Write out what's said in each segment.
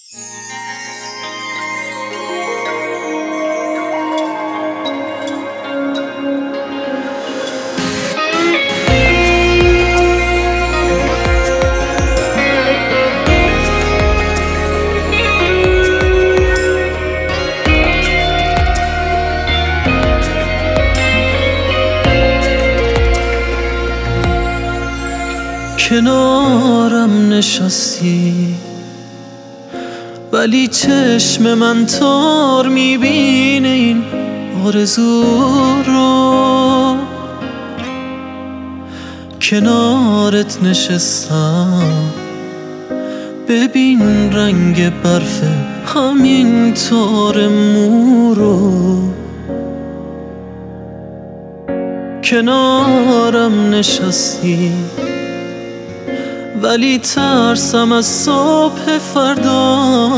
کنارم نشستی ولی چشم من تار میبینه این آرزو رو. کنارت نشستم ببین رنگ برف همین تار مو رو. کنارم نشستی ولی ترسم از صبح فردا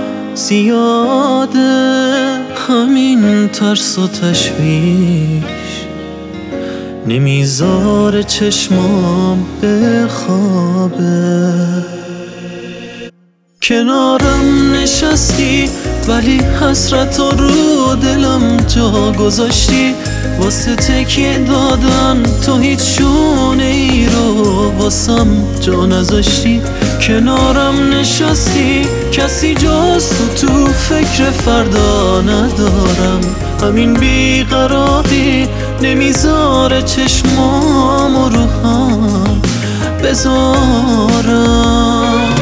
زیاده. همین ترس و تشویش نمیذاره چشمام بخوابه. کنارم نشستی ولی حسرت رو دلم جا گذاشتی. واسه تکیه دادن تو هیچ شونه ای رو واسم جا نذاشتی. کنارم نشستی کسی جز تو فکر فردا ندارم. همین بیقراری نمیذاره چشمام رو هم بذارم.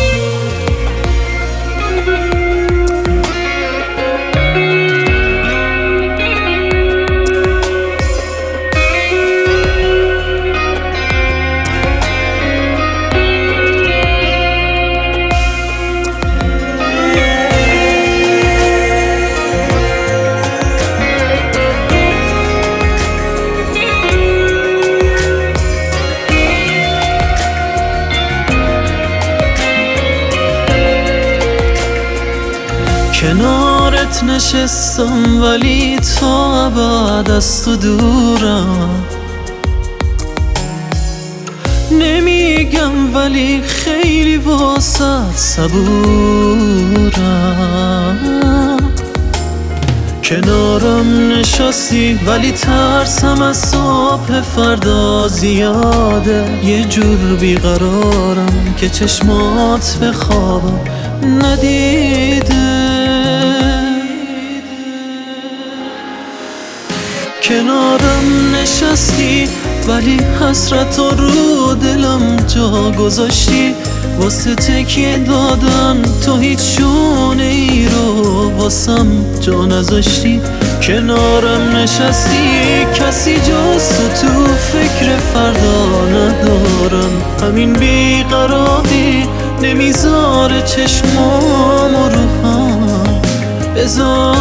کنارت نشستم ولی تا ابد از تو دورم. نمیگم ولی خیلی واسه صبورم. کنارم نشستی ولی ترسم از صبح فردا زیاده. یه جور بیقرارم که چشمات به خوابم ندیده. کنارم نشستی ولی حسرت رو دلم جا گذاشتی. واسه تکیه دادن تو هیچ شونه ای رو واسم جا نذاشتی. کنارم نشستی کسی جز تو فکر فردا ندارم. همین بیقراری نمیذاره چشمام رو هم بذارم.